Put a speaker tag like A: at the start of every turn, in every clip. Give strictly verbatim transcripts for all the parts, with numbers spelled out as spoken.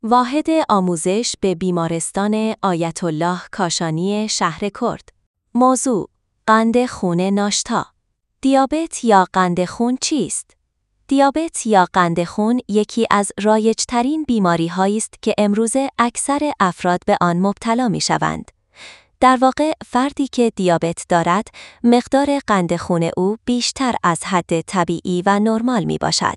A: واحد آموزش به بیمارستان آیت الله کاشانی شهر کرد. موضوع: قند خون ناشتا. دیابت یا قند خون چیست؟ دیابت یا قند خون یکی از رایج‌ترین بیماری‌هایی است که امروزه اکثر افراد به آن مبتلا می‌شوند. در واقع فردی که دیابت دارد، مقدار قند خون او بیشتر از حد طبیعی و نرمال میباشد.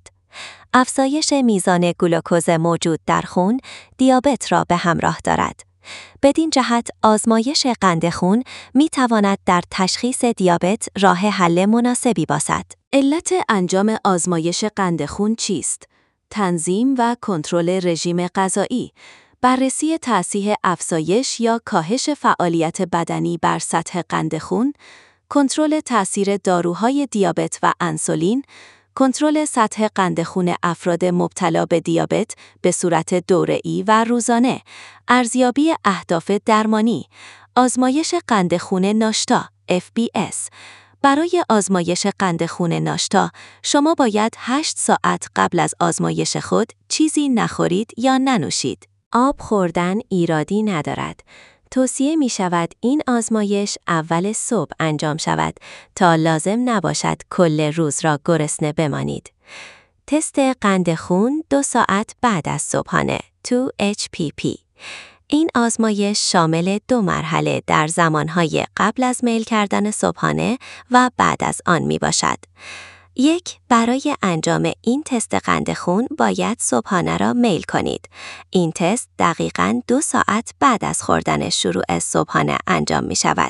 A: افزایش میزان گلوکوز موجود در خون، دیابت را به همراه دارد. بدین جهت آزمایش قند خون میتواند در تشخیص دیابت راه حل مناسبی باشد. علت انجام آزمایش قند خون چیست؟ تنظیم و کنترل رژیم غذایی، بررسی تأثیر افزایش یا کاهش فعالیت بدنی بر سطح قند خون، کنترل تأثیر داروهای دیابت و انسولین، کنترل سطح قند خون افراد مبتلا به دیابت به صورت دوره‌ای و روزانه، ارزیابی اهداف درمانی، آزمایش قند خون ناشتا اف بی اس. برای آزمایش قند خون ناشتا، شما باید هشت ساعت قبل از آزمایش خود چیزی نخورید یا ننوشید. آب خوردن ایرادی ندارد. توصیه می شود این آزمایش اول صبح انجام شود تا لازم نباشد کل روز را گرسنه بمانید. تست قند خون دو ساعت بعد از صبحانه دو اچ پی پی. این آزمایش شامل دو مرحله در زمانهای قبل از میل کردن صبحانه و بعد از آن می باشد. یک، برای انجام این تست قند خون باید صبحانه را میل کنید. این تست دقیقاً دو ساعت بعد از خوردن شروع صبحانه انجام می شود.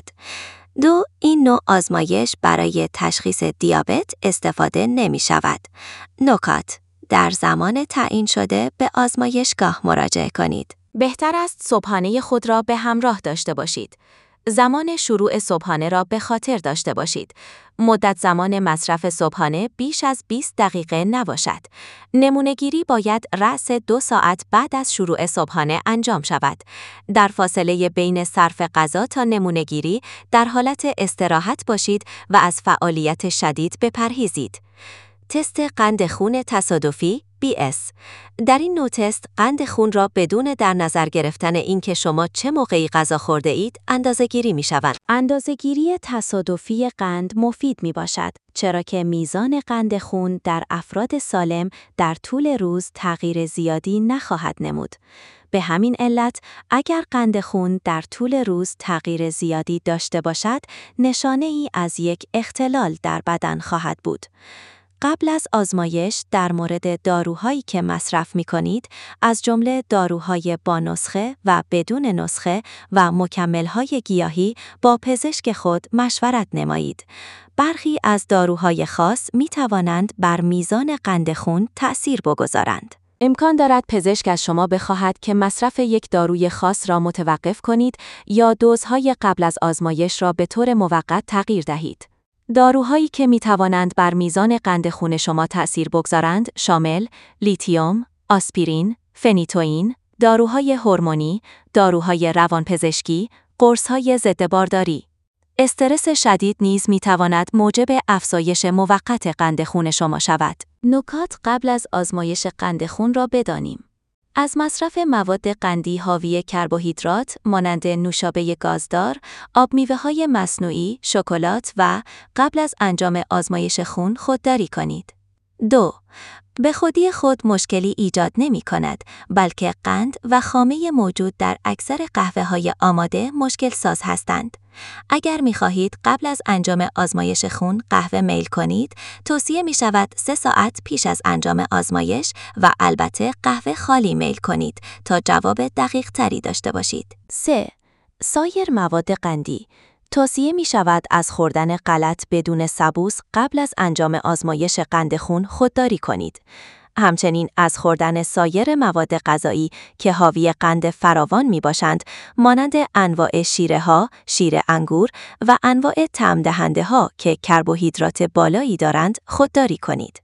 A: دو، این نوع آزمایش برای تشخیص دیابت استفاده نمی شود. نکات: در زمان تعیین شده به آزمایشگاه مراجعه کنید. بهتر است صبحانه خود را به همراه داشته باشید. زمان شروع صبحانه را به خاطر داشته باشید. مدت زمان مصرف صبحانه بیش از بیست دقیقه نباشد. نمونه‌گیری باید رأس دو ساعت بعد از شروع صبحانه انجام شود. در فاصله بین صرف غذا تا نمونه‌گیری در حالت استراحت باشید و از فعالیت شدید بپرهیزید. تست قند خون تصادفی بی اس. در این نوع تست قند خون را بدون در نظر گرفتن اینکه شما چه موقعی غذا خورده اید اندازه‌گیری می شوند. اندازه‌گیری تصادفی قند مفید می باشد چرا که میزان قند خون در افراد سالم در طول روز تغییر زیادی نخواهد نمود. به همین علت اگر قند خون در طول روز تغییر زیادی داشته باشد، نشانه ای از یک اختلال در بدن خواهد بود. قبل از آزمایش در مورد داروهایی که مصرف می کنید، از جمله داروهای با نسخه و بدون نسخه و مکمل‌های گیاهی با پزشک خود مشورت نمایید. برخی از داروهای خاص می توانند بر میزان قند خون تأثیر بگذارند. امکان دارد پزشک از شما بخواهد که مصرف یک داروی خاص را متوقف کنید یا دوزهای قبل از آزمایش را به طور موقت تغییر دهید. داروهایی که می توانند بر میزان قند خون شما تأثیر بگذارند شامل لیتیوم، آسپرین، فنیتوئین، داروهای هورمونی، داروهای روانپزشکی، قرص‌های ضد بارداری. استرس شدید نیز می تواند موجب افزایش موقت قند خون شما شود. نکات قبل از آزمایش قند خون را بدانیم. از مصرف مواد قندی حاوی کربوهیدرات مانند نوشابه گازدار، آب میوه‌های مصنوعی، شکلات و قبل از انجام آزمایش خون خودداری کنید. دو. به خودی خود مشکلی ایجاد نمی کند، بلکه قند و خامه موجود در اکثر قهوه‌های آماده مشکل ساز هستند. اگر می خواهید قبل از انجام آزمایش خون قهوه میل کنید، توصیه می شود سه ساعت پیش از انجام آزمایش و البته قهوه خالی میل کنید تا جواب دقیق تری داشته باشید. سه. سایر مواد قندی. توصیه می شود از خوردن غلط بدون سبوس قبل از انجام آزمایش قند خون خودداری کنید. همچنین از خوردن سایر مواد غذایی که حاوی قند فراوان می باشند، مانند انواع شیره ها، شیر انگور و انواع طعم دهنده ها که کربوهیدرات بالایی دارند، خودداری کنید.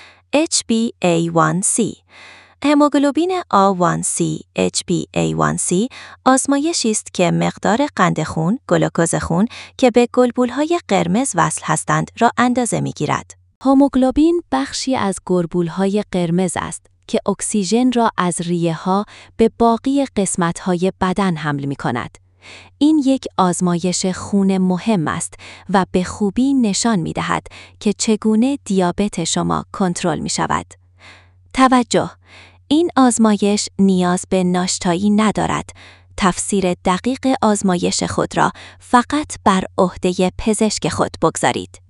A: اچ بی ای وان سی. هموگلوبین آ وان سی اچ بی ای وان سی آزمایشی است که مقدار قند خون، گلوکوز خون که به گلبولهای قرمز وصل هستند را اندازه می‌گیرد. هموگلوبین بخشی از گلبولهای قرمز است که اکسیژن را از ریه‌ها به باقی قسمت‌های بدن حمل می‌کند. این یک آزمایش خون مهم است و به خوبی نشان می‌دهد که چگونه دیابت شما کنترل می‌شود. توجه! این آزمایش نیاز به ناشتایی ندارد. تفسیر دقیق آزمایش خود را فقط بر عهده پزشک خود بگذارید.